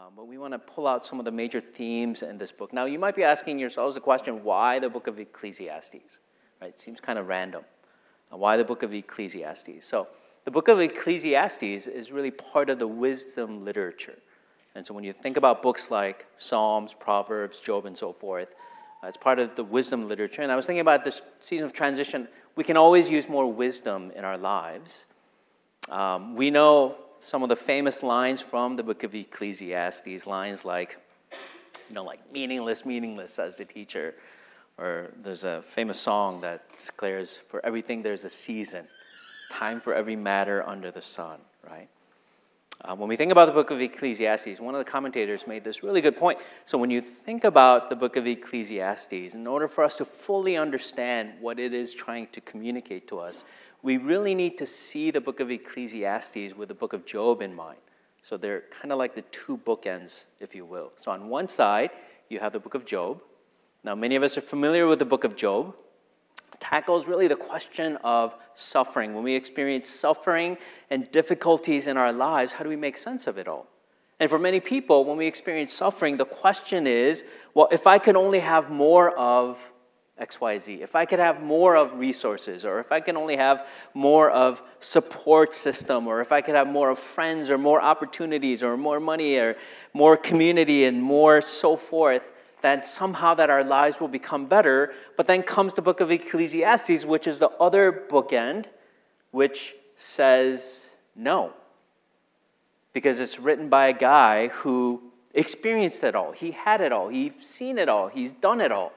But we want to pull out some of the major themes in this book. Now, you might be asking yourselves the question, why the book of Ecclesiastes? Right? It seems kind of random. Why the book of Ecclesiastes? So, the book of Ecclesiastes is really part of the wisdom literature. And so when you think about books like Psalms, Proverbs, Job, and so forth, it's part of the wisdom literature. And I was thinking about this season of transition. We can always use more wisdom in our lives. We know some of the famous lines from the book of Ecclesiastes, lines like, meaningless, meaningless, says the teacher. Or there's a famous song that declares, for everything there's a season, time for every matter under the sun, right? When we think about the book of Ecclesiastes, one of the commentators made this really good point. So when you think about the book of Ecclesiastes, in order for us to fully understand what it is trying to communicate to us, we really need to see the book of Ecclesiastes with the book of Job in mind. So they're kind of like the two bookends, if you will. So on one side, you have the book of Job. Now, many of us are familiar with the book of Job. It tackles really the question of suffering. When we experience suffering and difficulties in our lives, how do we make sense of it all? And for many people, when we experience suffering, the question is, well, if I could only have more of XYZ, if I could have more of resources, or if I can only have more of support system, or if I could have more of friends, or more opportunities, or more money, or more community, and more so forth, that somehow that our lives will become better. But then comes the book of Ecclesiastes, which is the other bookend, which says no. Because it's written by a guy who experienced it all. He had it all. He's seen it all. He's done it all.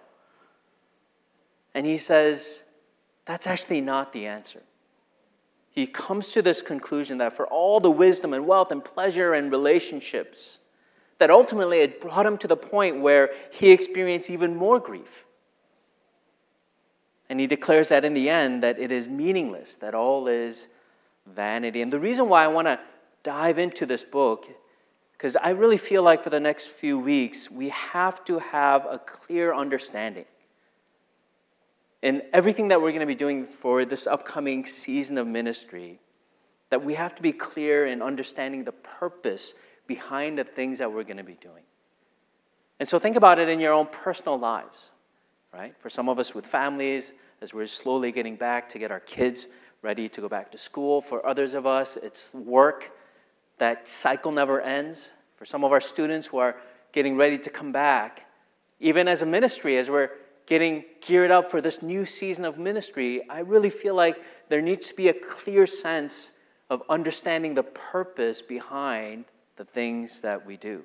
And he says, that's actually not the answer. He comes to this conclusion that for all the wisdom and wealth and pleasure and relationships, that ultimately it brought him to the point where he experienced even more grief. And he declares that in the end, that it is meaningless, that all is vanity. And the reason why I want to dive into this book, because I really feel like for the next few weeks, we have to have a clear understanding. In everything that we're going to be doing for this upcoming season of ministry, that we have to be clear in understanding the purpose behind the things that we're going to be doing. And so think about it in your own personal lives, right? For some of us with families, as we're slowly getting back to get our kids ready to go back to school. For others of us, it's work. That cycle never ends. For some of our students who are getting ready to come back, even as a ministry, as we're getting geared up for this new season of ministry, I really feel like there needs to be a clear sense of understanding the purpose behind the things that we do.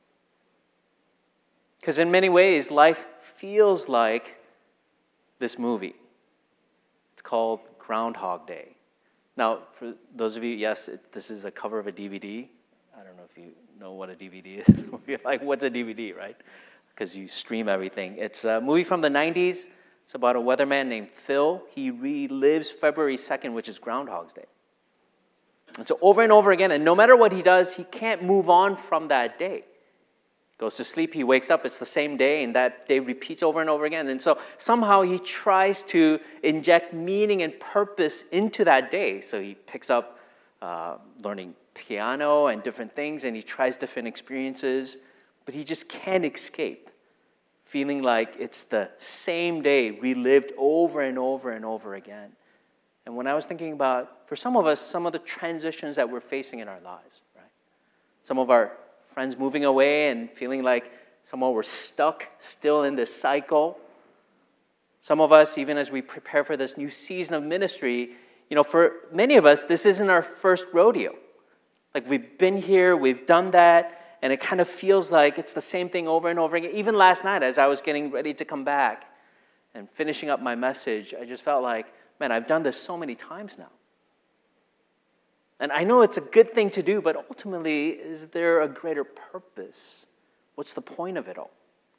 Because in many ways, life feels like this movie. It's called Groundhog Day. Now, for those of you, yes, this is a cover of a DVD. I don't know if you know what a DVD is. You're like, what's a DVD, right? Because you stream everything. It's a movie from the 90s. It's about a weatherman named Phil. He relives February 2nd, which is Groundhog's Day. And so over and over again, and no matter what he does, he can't move on from that day. He goes to sleep, he wakes up, it's the same day, and that day repeats over and over again. And so somehow he tries to inject meaning and purpose into that day. So he picks up learning piano and different things, and he tries different experiences, but he just can't escape feeling like it's the same day relived over and over and over again. And when I was thinking about, for some of us, some of the transitions that we're facing in our lives, right? Some of our friends moving away and feeling like somehow we're stuck still in this cycle. Some of us, even as we prepare for this new season of ministry, for many of us, this isn't our first rodeo. Like we've been here, we've done that, and it kind of feels like it's the same thing over and over again. Even last night, as I was getting ready to come back and finishing up my message, I just felt like, man, I've done this so many times now. And I know it's a good thing to do, but ultimately, is there a greater purpose? What's the point of it all?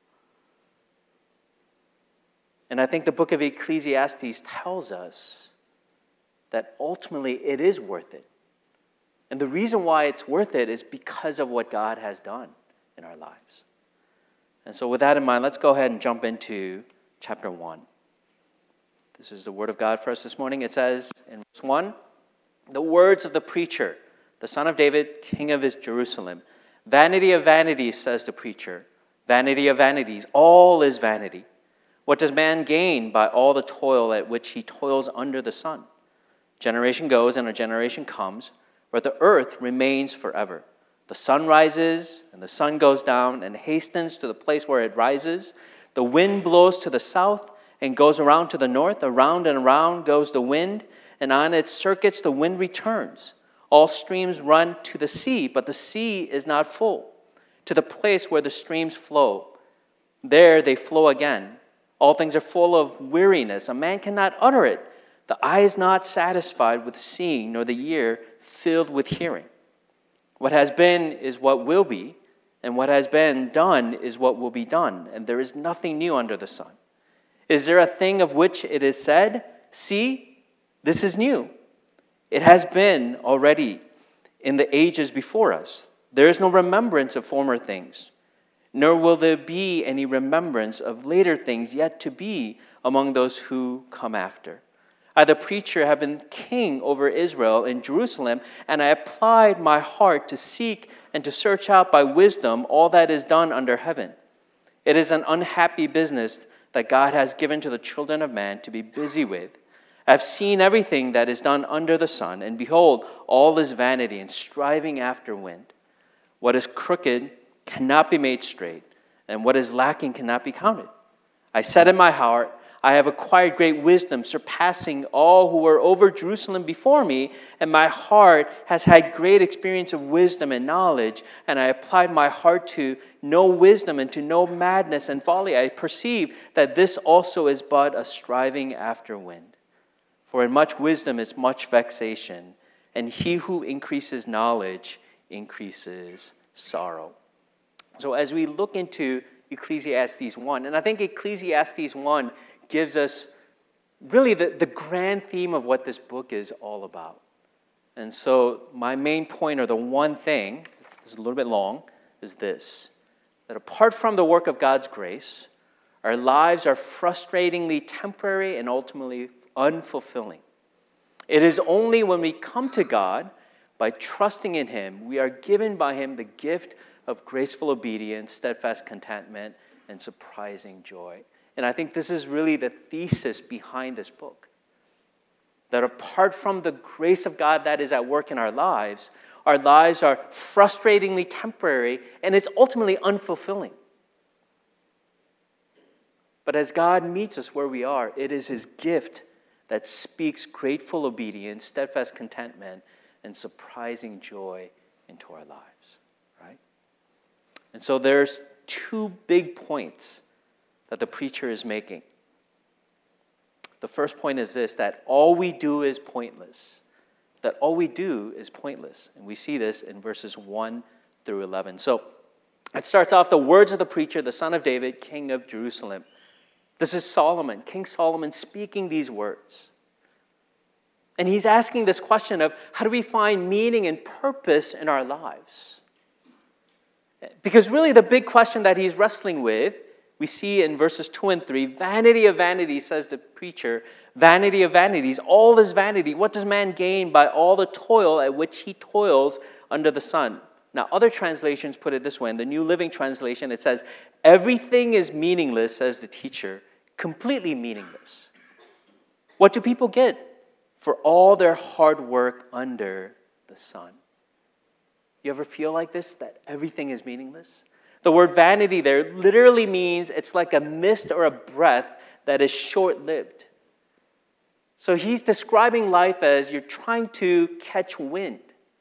And I think the book of Ecclesiastes tells us that ultimately it is worth it. And the reason why it's worth it is because of what God has done in our lives. And so with that in mind, let's go ahead and jump into chapter 1. This is the word of God for us this morning. It says in verse 1, the words of the preacher, the son of David, king of his Jerusalem. Vanity of vanities, says the preacher. Vanity of vanities, all is vanity. What does man gain by all the toil at which he toils under the sun? Generation goes and a generation comes, but the earth remains forever. The sun rises and the sun goes down and hastens to the place where it rises. The wind blows to the south and goes around to the north. Around and around goes the wind, and on its circuits the wind returns. All streams run to the sea, but the sea is not full. To the place where the streams flow, there they flow again. All things are full of weariness. A man cannot utter it. The eye is not satisfied with seeing, nor the ear filled with hearing. What has been is what will be, and what has been done is what will be done, and there is nothing new under the sun. Is there a thing of which it is said, "See, this is new"? It has been already in the ages before us. There is no remembrance of former things, nor will there be any remembrance of later things yet to be among those who come after. I, the preacher, have been king over Israel in Jerusalem, and I applied my heart to seek and to search out by wisdom all that is done under heaven. It is an unhappy business that God has given to the children of man to be busy with. I have seen everything that is done under the sun, and behold, all is vanity and striving after wind. What is crooked cannot be made straight, and what is lacking cannot be counted. I said in my heart, I have acquired great wisdom, surpassing all who were over Jerusalem before me, and my heart has had great experience of wisdom and knowledge, and I applied my heart to know wisdom and to know madness and folly. I perceive that this also is but a striving after wind. For in much wisdom is much vexation, and he who increases knowledge increases sorrow. So as we look into Ecclesiastes 1, and I think Ecclesiastes 1 gives us really the grand theme of what this book is all about. And so my main point, or the one thing, this is a little bit long, is this: that apart from the work of God's grace, our lives are frustratingly temporary and ultimately unfulfilling. It is only when we come to God by trusting in Him, we are given by Him the gift of graceful obedience, steadfast contentment, and surprising joy. And I think this is really the thesis behind this book. That apart from the grace of God that is at work in our lives are frustratingly temporary, and it's ultimately unfulfilling. But as God meets us where we are, it is His gift that speaks grateful obedience, steadfast contentment, and surprising joy into our lives. Right? And so there's two big points that the preacher is making. The first point is this: that all we do is pointless. That all we do is pointless. And we see this in verses 1 through 11. So it starts off, the words of the preacher, the son of David, king of Jerusalem. This is Solomon, King Solomon, speaking these words. And he's asking this question of, how do we find meaning and purpose in our lives? Because really the big question that he's wrestling with, we see in verses 2 and 3, vanity of vanities, says the preacher, vanity of vanities, all is vanity. What does man gain by all the toil at which he toils under the sun? Now, other translations put it this way. In the New Living Translation, it says, everything is meaningless, says the teacher, completely meaningless. What do people get for all their hard work under the sun? You ever feel like this, that everything is meaningless? The word vanity there literally means it's like a mist or a breath that is short-lived. So he's describing life as you're trying to catch wind.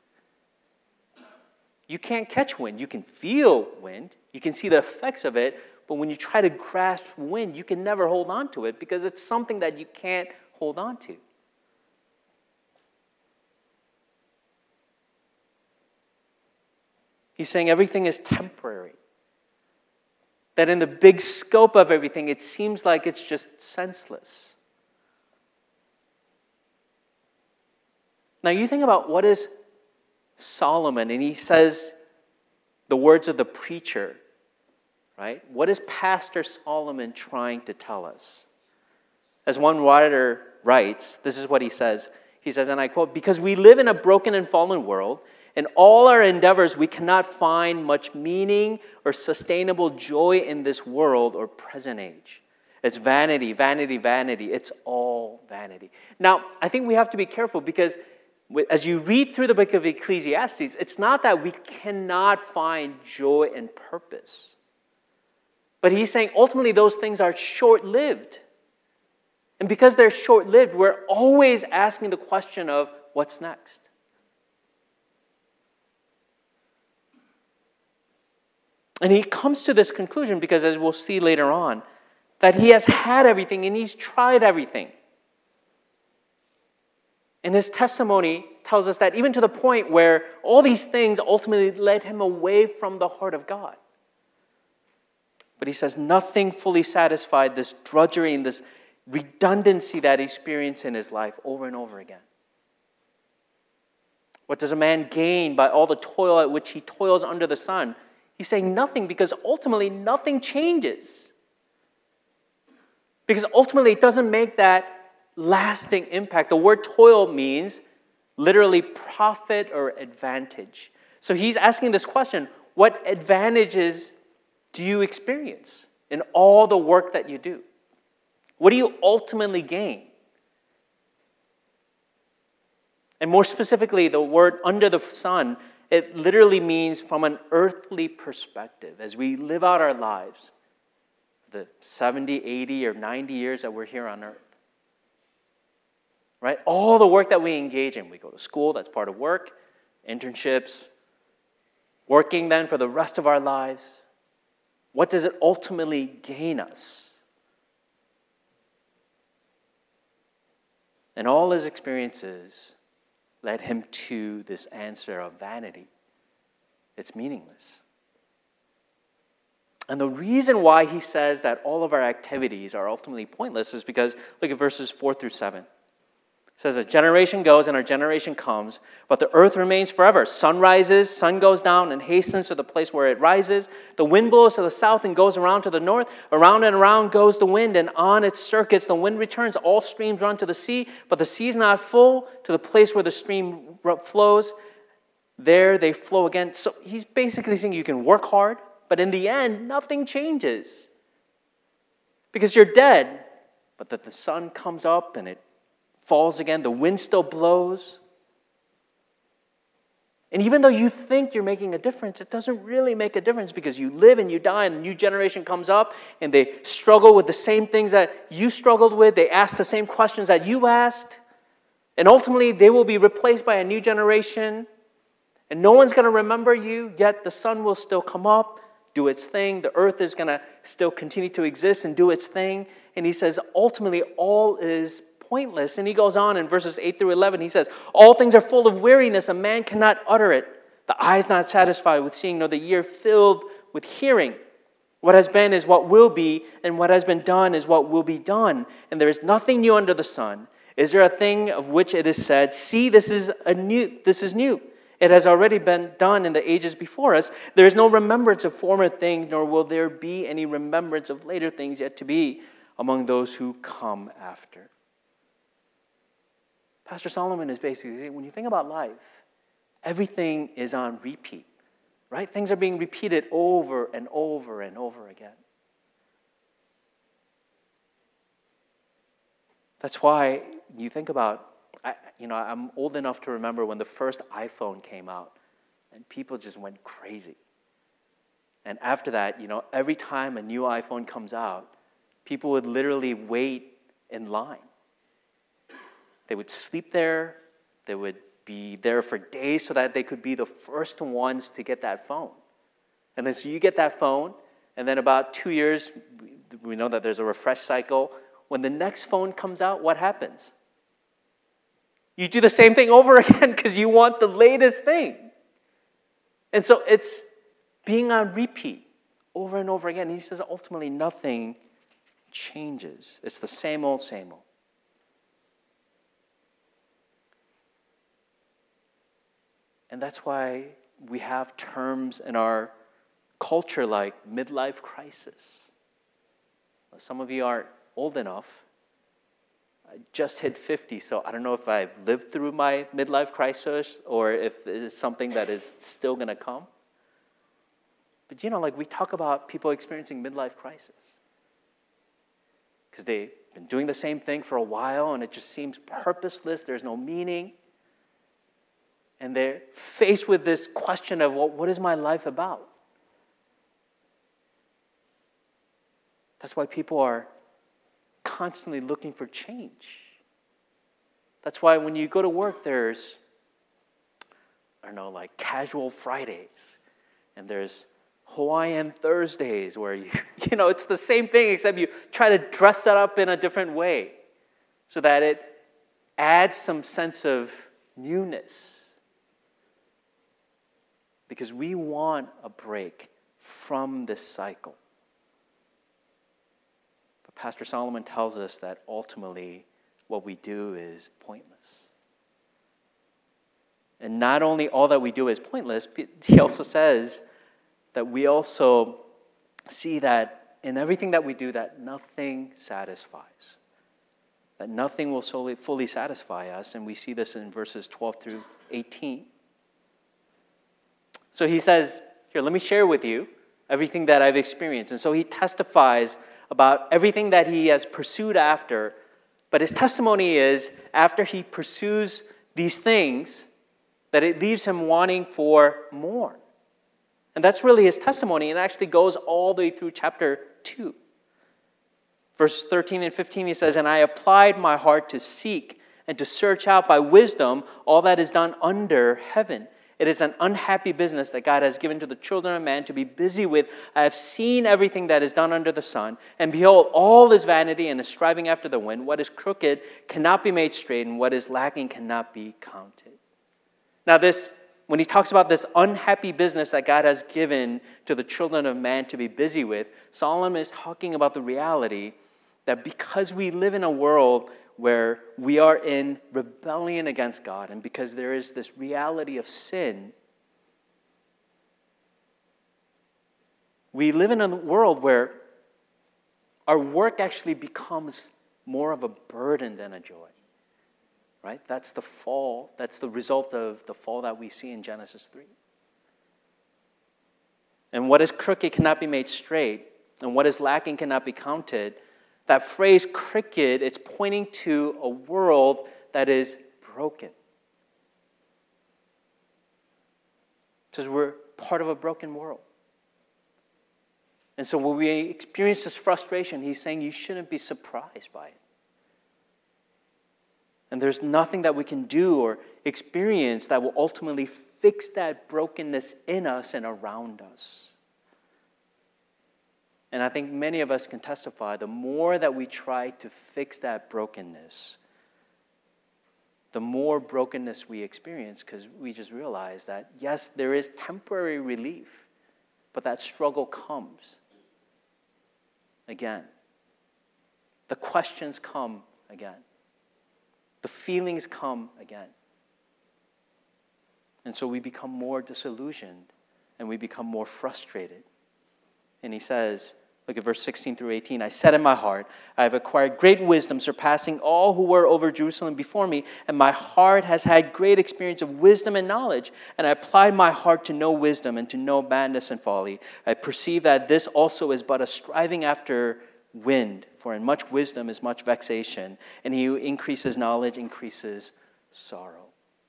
You can't catch wind. You can feel wind. You can see the effects of it. But when you try to grasp wind, you can never hold on to it because it's something that you can't hold on to. He's saying everything is temporary. That in the big scope of everything, it seems like it's just senseless. Now you think about what is Solomon, and he says the words of the preacher, right? What is Pastor Solomon trying to tell us? As one writer writes, this is what he says. He says, and I quote, "Because we live in a broken and fallen world, In all our endeavors, we cannot find much meaning or sustainable joy in this world or present age. It's vanity, vanity, vanity. It's all vanity. Now, I think we have to be careful because as you read through the book of Ecclesiastes, it's not that we cannot find joy and purpose. But he's saying ultimately those things are short-lived. And because they're short-lived, we're always asking the question of what's next? And he comes to this conclusion because, as we'll see later on, that he has had everything and he's tried everything. And his testimony tells us that even to the point where all these things ultimately led him away from the heart of God. But he says nothing fully satisfied this drudgery and this redundancy that he experienced in his life over and over again. What does a man gain by all the toil at which he toils under the sun? He's saying nothing because ultimately nothing changes. Because ultimately it doesn't make that lasting impact. The word toil means literally profit or advantage. So he's asking this question, what advantages do you experience in all the work that you do? What do you ultimately gain? And more specifically, the word under the sun, it literally means from an earthly perspective. As we live out our lives, the 70, 80, or 90 years that we're here on earth. Right? All the work that we engage in. We go to school, that's part of work. Internships. Working then for the rest of our lives. What does it ultimately gain us? And all his experiences led him to this answer of vanity. It's meaningless. And the reason why he says that all of our activities are ultimately pointless is because, look at verses 4 through 7. It says, a generation goes and our generation comes, but the earth remains forever. Sun rises, sun goes down and hastens to the place where it rises. The wind blows to the south and goes around to the north. Around and around goes the wind, and on its circuits the wind returns. All streams run to the sea, but the sea is not full to the place where the stream flows. There they flow again. So he's basically saying you can work hard, but in the end, nothing changes. Because you're dead, but that the sun comes up and it falls again, the wind still blows. And even though you think you're making a difference, it doesn't really make a difference because you live and you die and a new generation comes up and they struggle with the same things that you struggled with. They ask the same questions that you asked. And ultimately, they will be replaced by a new generation. And no one's going to remember you, yet the sun will still come up, do its thing. The earth is going to still continue to exist and do its thing. And he says, ultimately, all is pointless. And he goes on in verses 8 through 11. He says, all things are full of weariness. A man cannot utter it. The eye is not satisfied with seeing, nor the ear filled with hearing. What has been is what will be, and what has been done is what will be done. And there is nothing new under the sun. Is there a thing of which it is said, see, this is new. It has already been done in the ages before us. There is no remembrance of former things, nor will there be any remembrance of later things yet to be among those who come after. Pastor Solomon is basically saying, when you think about life, everything is on repeat, right? Things are being repeated over and over and over again. That's why you think about, I'm old enough to remember when the first iPhone came out, and people just went crazy. And after that, every time a new iPhone comes out, people would literally wait in line. They would sleep there. They would be there for days so that they could be the first ones to get that phone. And then so you get that phone, and then about 2 years, we know that there's a refresh cycle. When the next phone comes out, what happens? You do the same thing over again because you want the latest thing. And so it's being on repeat over and over again. He says ultimately nothing changes. It's the same old, same old. And that's why we have terms in our culture like midlife crisis. Some of you aren't old enough, I just hit 50, so I don't know if I've lived through my midlife crisis or if it is something that is still going to come. But like we talk about people experiencing midlife crisis because they've been doing the same thing for a while and it just seems purposeless. There's no meaning. And they're faced with this question of, well, what is my life about? That's why people are constantly looking for change. That's why when you go to work, there's, like casual Fridays. And there's Hawaiian Thursdays where it's the same thing except you try to dress that up in a different way so that it adds some sense of newness. Because we want a break from this cycle. But Pastor Solomon tells us that ultimately what we do is pointless. And not only all that we do is pointless, he also says that we also see that in everything that we do that nothing satisfies. That nothing will fully satisfy us. And we see this in verses 12 through 18. So he says, here, let me share with you everything that I've experienced. And so he testifies about everything that he has pursued after. But his testimony is, after he pursues these things, that it leaves him wanting for more. And that's really his testimony. And it actually goes all the way through chapter 2. Verse 13 and 15, he says, and I applied my heart to seek and to search out by wisdom all that is done under heaven. It is an unhappy business that God has given to the children of man to be busy with. I have seen everything that is done under the sun, and behold, all is vanity and is striving after the wind. What is crooked cannot be made straight, and what is lacking cannot be counted. Now when he talks about this unhappy business that God has given to the children of man to be busy with, Solomon is talking about the reality that because we live in a world where we are in rebellion against God, and because there is this reality of sin, we live in a world where our work actually becomes more of a burden than a joy. Right? That's the fall. That's the result of the fall that we see in Genesis 3. And what is crooked cannot be made straight, and what is lacking cannot be counted. That phrase, crooked, it's pointing to a world that is broken. It says we're part of a broken world. And so when we experience this frustration, he's saying you shouldn't be surprised by it. And there's nothing that we can do or experience that will ultimately fix that brokenness in us and around us. And I think many of us can testify, the more that we try to fix that brokenness, the more brokenness we experience, because we just realize that, yes, there is temporary relief, but that struggle comes again. The questions come again. The feelings come again. And so we become more disillusioned and we become more frustrated. And he says, look at verse 16 through 18. I said in my heart, I have acquired great wisdom, surpassing all who were over Jerusalem before me, and my heart has had great experience of wisdom and knowledge. And I applied my heart to know wisdom and to know madness and folly. I perceive that this also is but a striving after wind, for in much wisdom is much vexation, and he who increases knowledge increases sorrow.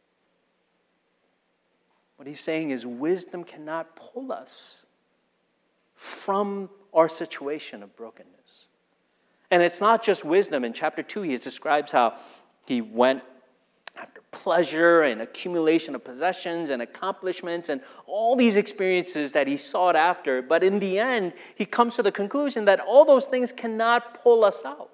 What he's saying is wisdom cannot pull us from our situation of brokenness. And it's not just wisdom. In chapter 2, he describes how he went after pleasure and accumulation of possessions and accomplishments and all these experiences that he sought after. But in the end, he comes to the conclusion that all those things cannot pull us out.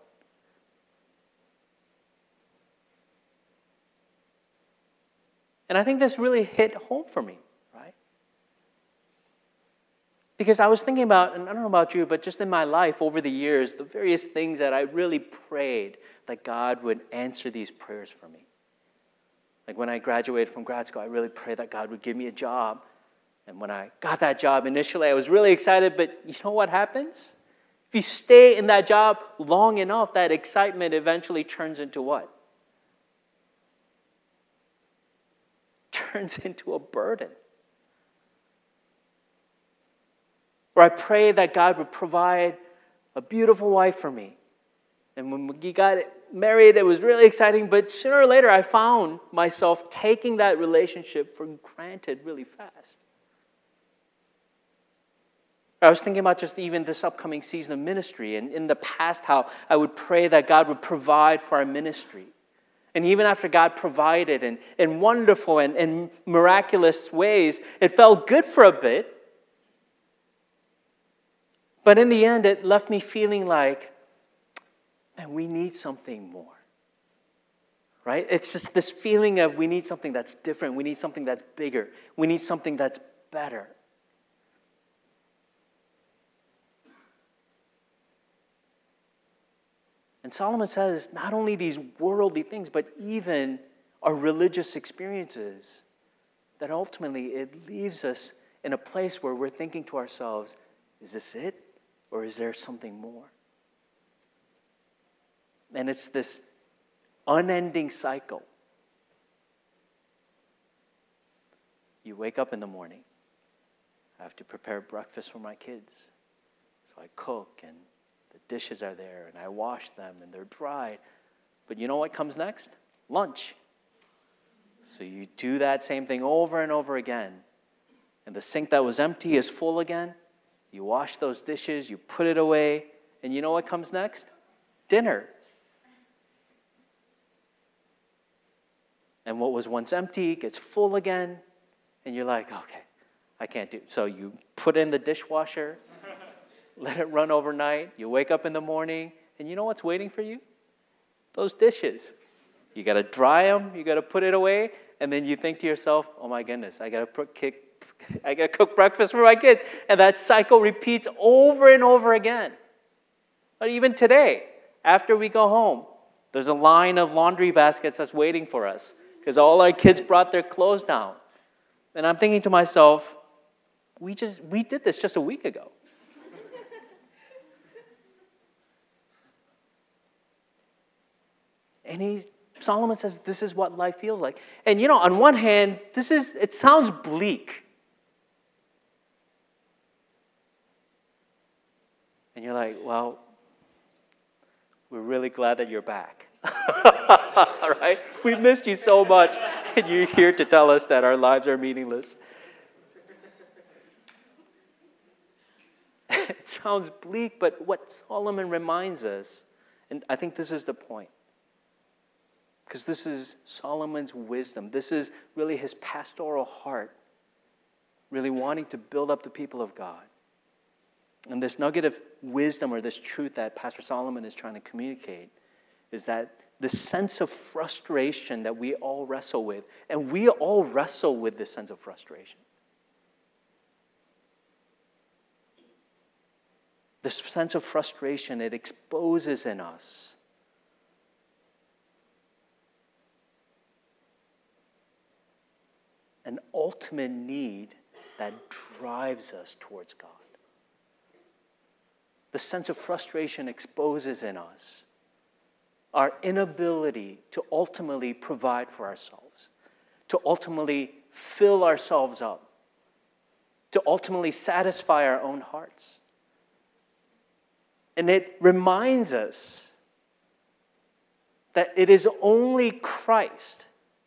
And I think this really hit home for me, right? Because I was thinking about, and I don't know about you, but just in my life over the years, the various things that I really prayed that God would answer these prayers for me. Like when I graduated from grad school, I really prayed that God would give me a job. And when I got that job, initially I was really excited, but you know what happens? If you stay in that job long enough, that excitement eventually turns into what? Turns into a burden. Or I pray that God would provide a beautiful wife for me. And when we got married, it was really exciting, but sooner or later I found myself taking that relationship for granted really fast. I was thinking about just even this upcoming season of ministry, and in the past how I would pray that God would provide for our ministry. And even after God provided in wonderful and miraculous ways, it felt good for a bit. But in the end, it left me feeling like, man, we need something more. Right? It's just this feeling of we need something that's different. We need something that's bigger. We need something that's better. And Solomon says not only these worldly things, but even our religious experiences, that ultimately it leaves us in a place where we're thinking to ourselves, is this it? Or is there something more? And it's this unending cycle. You wake up in the morning. I have to prepare breakfast for my kids. So I cook, and the dishes are there, and I wash them, and they're dry. But you know what comes next? Lunch. So you do that same thing over and over again. And the sink that was empty is full again. You wash those dishes, you put it away, and you know what comes next? Dinner. And what was once empty gets full again, and you're like, okay, I can't do it. So you put in the dishwasher, let it run overnight, you wake up in the morning, and you know what's waiting for you? Those dishes. You got to dry them, you got to put it away, and then you think to yourself, oh my goodness, I got to cook breakfast for my kids. And that cycle repeats over and over again. But even today, after we go home, there's a line of laundry baskets that's waiting for us because all our kids brought their clothes down. And I'm thinking to myself, we did this just a week ago. And Solomon says this is what life feels like. And on one hand, it sounds bleak. And you're like, well, we're really glad that you're back. Right? We missed you so much, and you're here to tell us that our lives are meaningless. It sounds bleak, but what Solomon reminds us, and I think this is the point, because this is Solomon's wisdom. This is really his pastoral heart, really wanting to build up the people of God. And this nugget of wisdom or this truth that Pastor Solomon is trying to communicate is that the sense of frustration that we all wrestle with, and we all wrestle with this sense of frustration. This sense of frustration, it exposes in us an ultimate need that drives us towards God. The sense of frustration exposes in us our inability to ultimately provide for ourselves, to ultimately fill ourselves up, to ultimately satisfy our own hearts. And it reminds us that it is only Christ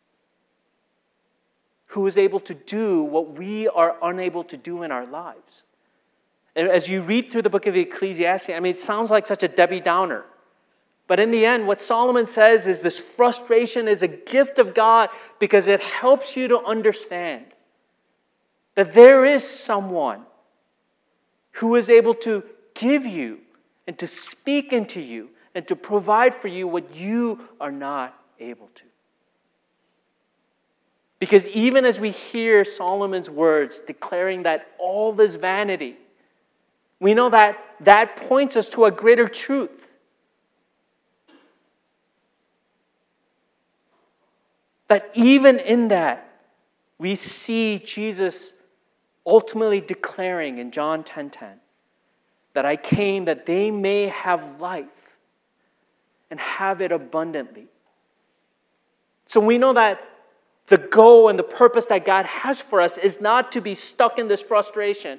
who is able to do what we are unable to do in our lives. And as you read through the book of Ecclesiastes, it sounds like such a Debbie Downer. But in the end, what Solomon says is this frustration is a gift of God because it helps you to understand that there is someone who is able to give you and to speak into you and to provide for you what you are not able to. Because even as we hear Solomon's words declaring that all is vanity, we know that that points us to a greater truth. That even in that, we see Jesus ultimately declaring in John 10:10 that I came that they may have life and have it abundantly. So we know that the goal and the purpose that God has for us is not to be stuck in this frustration,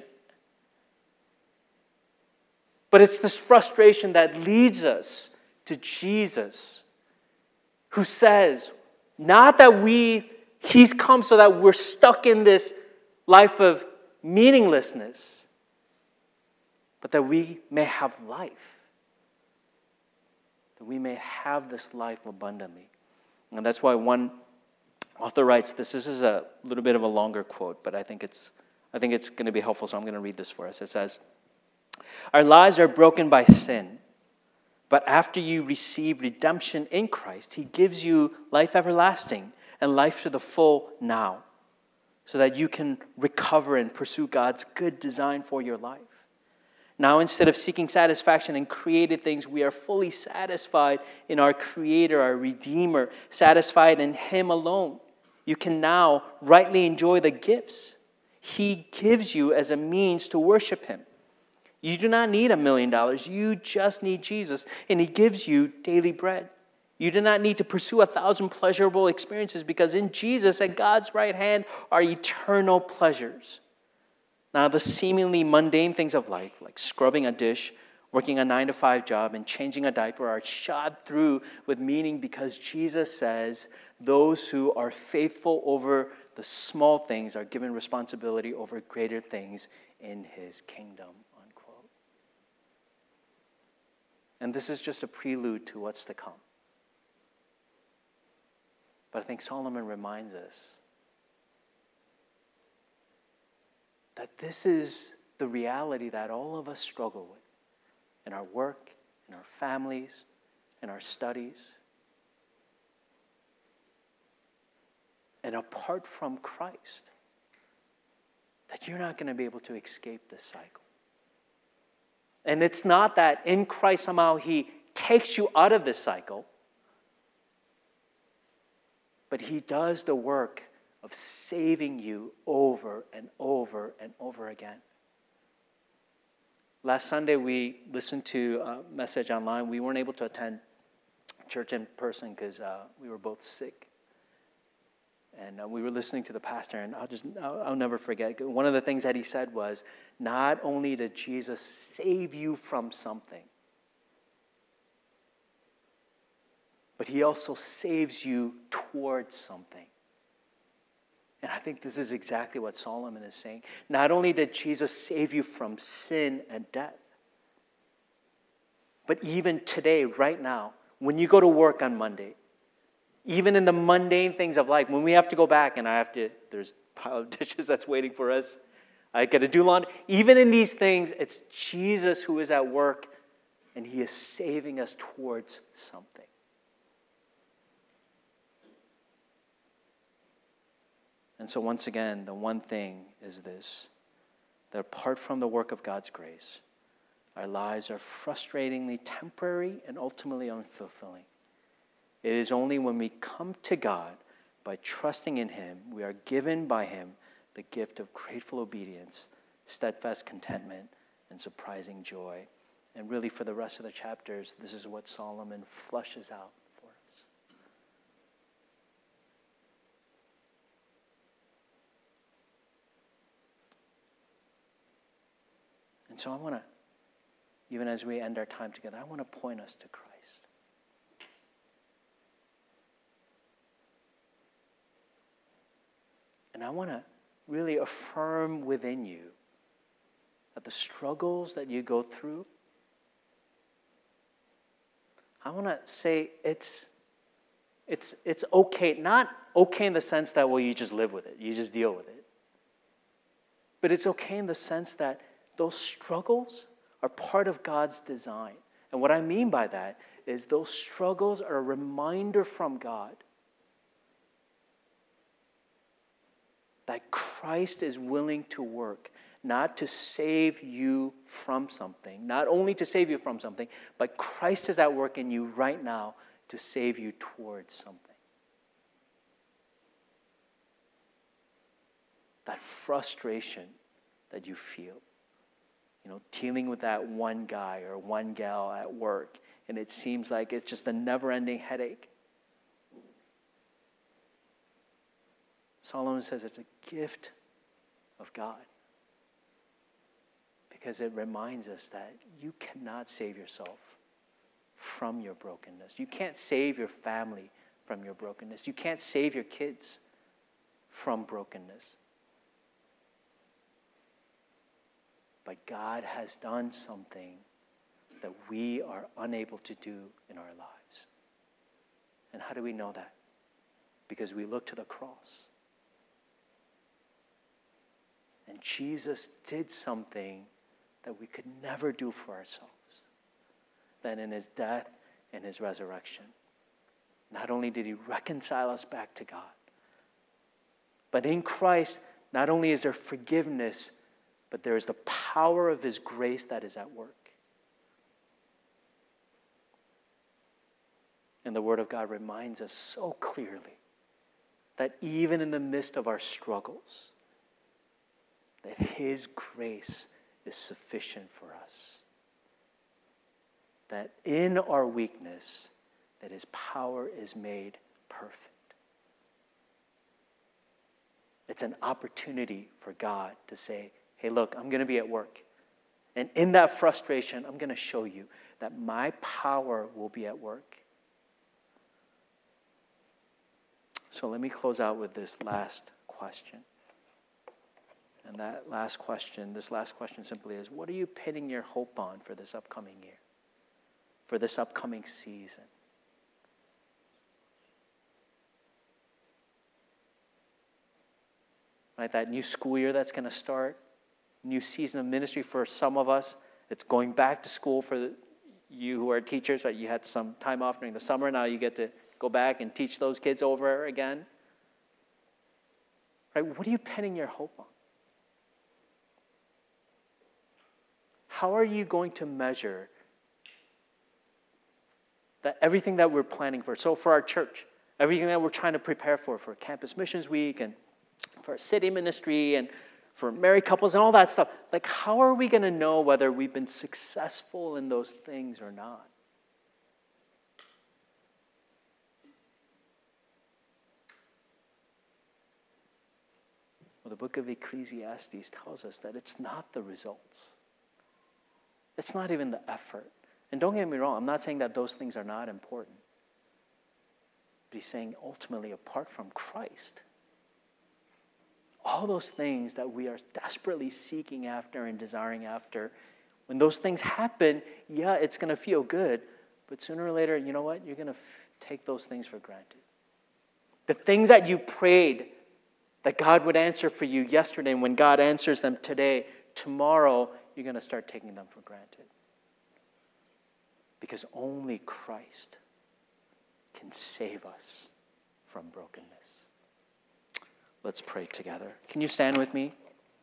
but it's this frustration that leads us to Jesus, who says, not that He's come so that we're stuck in this life of meaninglessness, but that we may have life. That we may have this life abundantly. And that's why one author writes this. This is a little bit of a longer quote, but I think it's going to be helpful, so I'm going to read this for us. It says, "Our lives are broken by sin, but after you receive redemption in Christ, He gives you life everlasting and life to the full now, so that you can recover and pursue God's good design for your life. Now, instead of seeking satisfaction in created things, we are fully satisfied in our Creator, our Redeemer, satisfied in Him alone. You can now rightly enjoy the gifts He gives you as a means to worship Him. You do not need $1 million. You just need Jesus, and He gives you daily bread. You do not need to pursue 1,000 pleasurable experiences, because in Jesus at God's right hand are eternal pleasures. Now, the seemingly mundane things of life, like scrubbing a dish, working a 9-to-5 job, and changing a diaper, are shot through with meaning, because Jesus says those who are faithful over the small things are given responsibility over greater things in His kingdom." Unquote. And this is just a prelude to what's to come. But I think Solomon reminds us that this is the reality that all of us struggle with in our work, in our families, in our studies. And apart from Christ, that you're not going to be able to escape this cycle. And it's not that in Christ somehow He takes you out of this cycle, but He does the work of saving you over and over and over again. Last Sunday, we listened to a message online. We weren't able to attend church in person because we were both sick. And we were listening to the pastor, and I'll never forget. One of the things that he said was, not only did Jesus save you from something, but He also saves you towards something. And I think this is exactly what Solomon is saying. Not only did Jesus save you from sin and death, but even today, right now, when you go to work on Monday, even in the mundane things of life, when we have to go back and there's a pile of dishes that's waiting for us, I got to do laundry. Even in these things, it's Jesus who is at work, and He is saving us towards something. And so once again, the one thing is this, that apart from the work of God's grace, our lives are frustratingly temporary and ultimately unfulfilling. It is only when we come to God by trusting in Him, we are given by Him the gift of grateful obedience, steadfast contentment, and surprising joy. And really, for the rest of the chapters, this is what Solomon flushes out for us. And so I want to, even as we end our time together, I want to point us to Christ. And I want to really affirm within you that the struggles that you go through, I want to say it's okay. Not okay in the sense that, well, you just live with it. You just deal with it. But it's okay in the sense that those struggles are part of God's design. And what I mean by that is those struggles are a reminder from God that Christ is willing to work, not to save you from something, not only to save you from something, but Christ is at work in you right now to save you towards something. That frustration that you feel dealing with that one guy or one gal at work, and it seems like it's just a never-ending headache. Solomon says it's a gift of God because it reminds us that you cannot save yourself from your brokenness. You can't save your family from your brokenness. You can't save your kids from brokenness. But God has done something that we are unable to do in our lives. And how do we know that? Because we look to the cross. And Jesus did something that we could never do for ourselves. That in his death and his resurrection, not only did he reconcile us back to God, but in Christ, not only is there forgiveness, but there is the power of his grace that is at work. And the Word of God reminds us so clearly that even in the midst of our struggles, that his grace is sufficient for us. That in our weakness, that his power is made perfect. It's an opportunity for God to say, hey, look, I'm going to be at work. And in that frustration, I'm going to show you that my power will be at work. So let me close out with this last question. And this last question simply is, what are you pinning your hope on for this upcoming year? For this upcoming season? Right, that new school year that's going to start, new season of ministry for some of us. It's going back to school for you who are teachers. Right? You had some time off during the summer. Now you get to go back and teach those kids over again. Right? What are you pinning your hope on? How are you going to measure that everything that we're planning for? So for our church, everything that we're trying to prepare for Campus Missions Week and for our city ministry and for married couples and all that stuff. Like, how are we going to know whether we've been successful in those things or not? Well, the book of Ecclesiastes tells us that it's not the results. It's not even the effort. And don't get me wrong, I'm not saying that those things are not important. But he's saying ultimately, apart from Christ, all those things that we are desperately seeking after and desiring after, when those things happen, yeah, it's going to feel good. But sooner or later, you know what? You're going to take those things for granted. The things that you prayed that God would answer for you yesterday, and when God answers them today, tomorrow, you're going to start taking them for granted. Because only Christ can save us from brokenness. Let's pray together. Can you stand with me?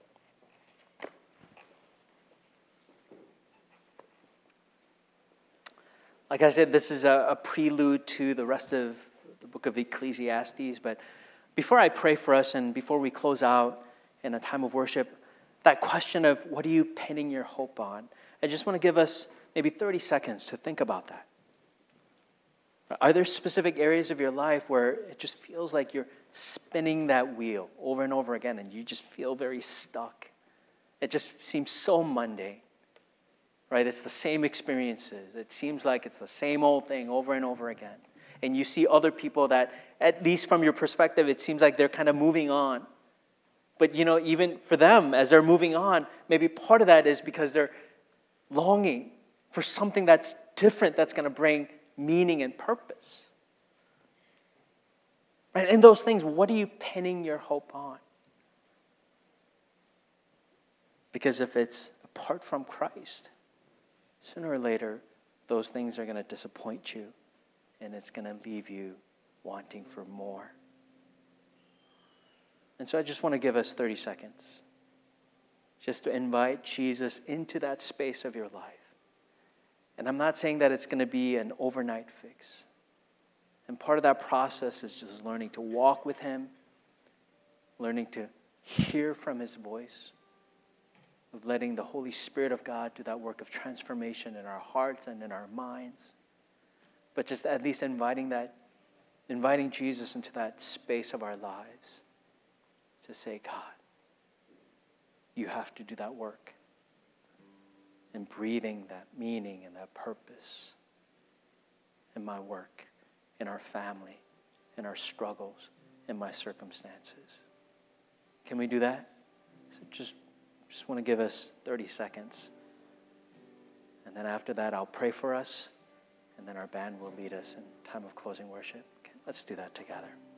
Like I said, this is a prelude to the rest of the book of Ecclesiastes. But before I pray for us and before we close out in a time of worship, that question of what are you pinning your hope on? I just want to give us maybe 30 seconds to think about that. Are there specific areas of your life where it just feels like you're spinning that wheel over and over again and you just feel very stuck? It just seems so mundane, right? It's the same experiences. It seems like it's the same old thing over and over again. And you see other people that, at least from your perspective, it seems like they're kind of moving on. But, even for them, as they're moving on, maybe part of that is because they're longing for something that's different, that's going to bring meaning and purpose. Right? And those things, what are you pinning your hope on? Because if it's apart from Christ, sooner or later, those things are going to disappoint you, and it's going to leave you wanting for more. And so I just want to give us 30 seconds just to invite Jesus into that space of your life. And I'm not saying that it's going to be an overnight fix. And part of that process is just learning to walk with him, learning to hear from his voice, of letting the Holy Spirit of God do that work of transformation in our hearts and in our minds. But just at least inviting Jesus into that space of our lives to say, God, you have to do that work. And breathing that meaning and that purpose in my work, in our family, in our struggles, in my circumstances. Can we do that? So just want to give us 30 seconds. And then after that, I'll pray for us. And then our band will lead us in time of closing worship. Okay, let's do that together.